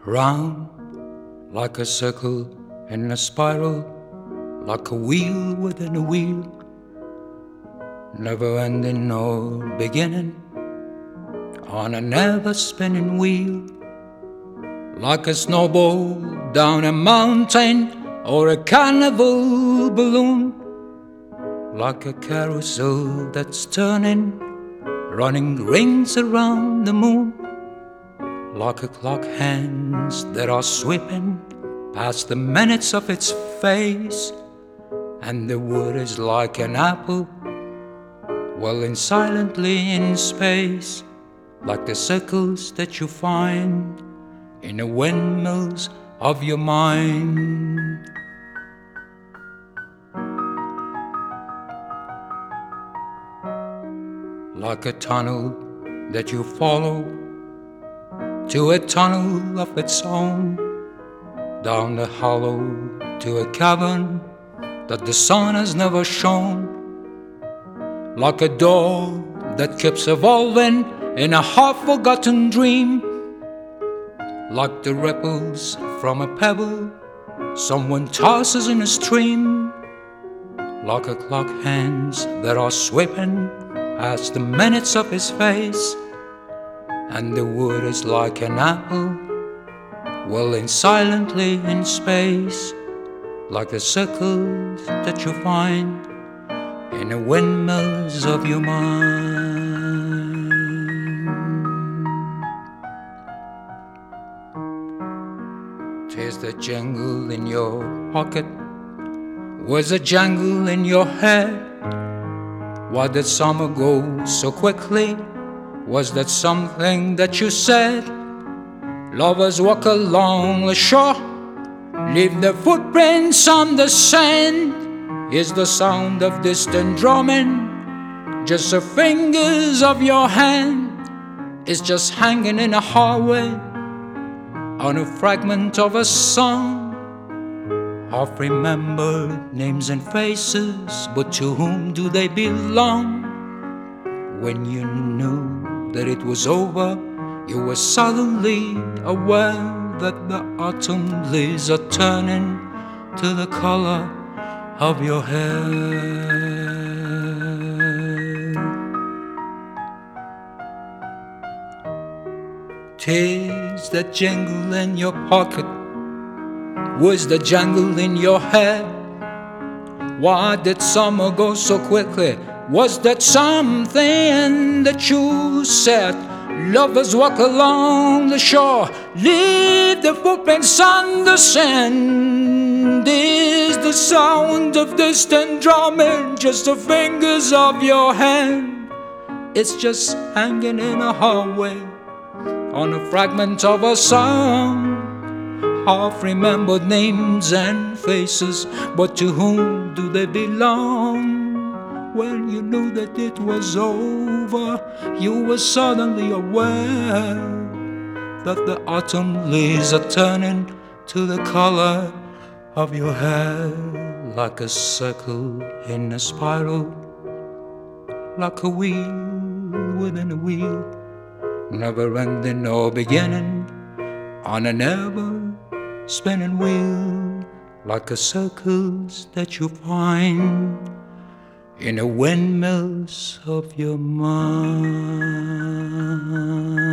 round like a circle in a spiral, like a wheel within a wheel, never ending nor beginning, on a never spinning wheel, like a snowball down a mountain or a carnival balloon, like a carousel that's turning, running rings around the moon, like a clock hands that are sweeping past the minutes of its face, and the wood is like an apple whirling silently in space, like the circles that you find in the windmills of your mind. Like a tunnel that you follow to a tunnel of its own, down the hollow to a cavern that the sun has never shone, like a door that keeps evolving in a half-forgotten dream, like the ripples from a pebble someone tosses in a stream, like a clock hands that are sweeping past the minutes of his face, and the wood is like an apple whirling silently in space, like the circles that you find in the windmills of your mind. 'Tis the jangle in your pocket, was a jangle in your head. Why did summer go so quickly? Was that something that you said? Lovers walk along the shore, leave their footprints on the sand. Is the sound of distant drumming just the fingers of your hand? It's just hanging in a hallway on a fragment of a song, half remembered names and faces, but to whom do they belong? When you knew that it was over, you were suddenly aware that the autumn leaves are turning to the color of your hair. 'Tis the jingle in your pocket, was the jangle in your head. Why did summer go so quickly? Was that something that you said? Lovers walk along the shore, leave their footprints on the sand. Is the sound of distant drumming just the fingers of your hand? It's just hanging in a hallway on a fragment of a song, half remembered names and faces, but to whom do they belong? When you knew that it was over, you were suddenly aware that the autumn leaves are turning to the color of your hair, like a circle in a spiral, like a wheel within a wheel, never ending or beginning, on a never spinning wheel, like the circles that you find in the windmills of your mind.